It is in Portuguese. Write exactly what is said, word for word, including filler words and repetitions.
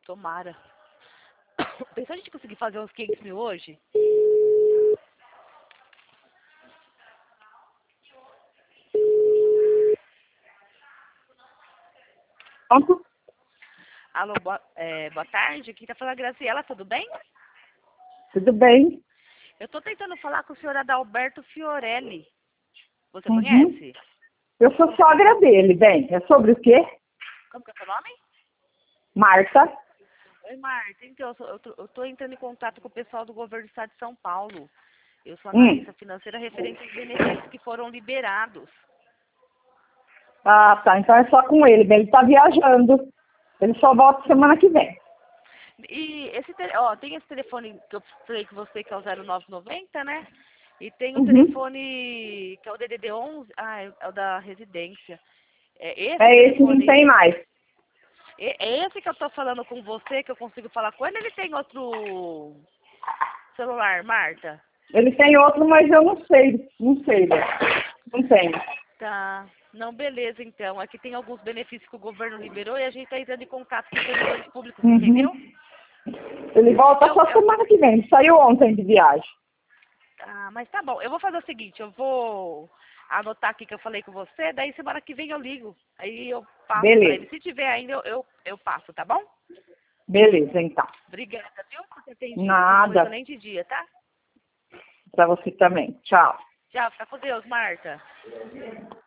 Tomara. Pensou a gente conseguir fazer uns quinhentos mil hoje? Pronto? Alô, boa, é, boa tarde. Aqui tá falando a Graciela, tudo bem? Tudo bem? Eu tô tentando falar com o senhor Adalberto Fiorelli. Você Uhum. conhece? Eu sou sogra dele, bem. É sobre o quê? Como que é o seu nome? Marta. Oi, Marta. Então, eu, sou- eu, tô, eu tô entrando em contato com o pessoal do governo do estado de São Paulo. Eu sou Hum. analista financeira referente aos benefícios que foram liberados. Ah, tá. Então é só com ele, bem. Ele tá viajando. Ele só volta semana que vem. E esse, tele- ó, tem esse telefone que eu falei com você, que é o zero nove noventa, né? E tem o Uhum. telefone que é o D D D onze, ah, é é o da residência. É esse É esse, não telefone, tem mais. é é esse que eu tô falando com você, que eu consigo falar com ele, ele tem outro celular, Marta? Ele tem outro, mas eu não sei. Não sei, né? Não tem. Tá. Não, beleza, então. Aqui tem alguns benefícios que o governo liberou e a gente tá entrando em contato com os servidores públicos, entendeu? Uhum. Ele volta Eu, só eu, semana que vem. Ele saiu ontem de viagem. ah, mas tá bom. Eu vou fazer o seguinte, eu vou anotar aqui que eu falei com você, daí semana que vem eu ligo. Aí eu passo pra ele. Beleza. Se tiver ainda, eu, eu, eu passo, tá bom? Beleza, então. Obrigada, viu, por ter atendido. Tenha um Nada. excelente dia, tá? Pra você também. Tchau. Tchau, fica com Deus, Marta.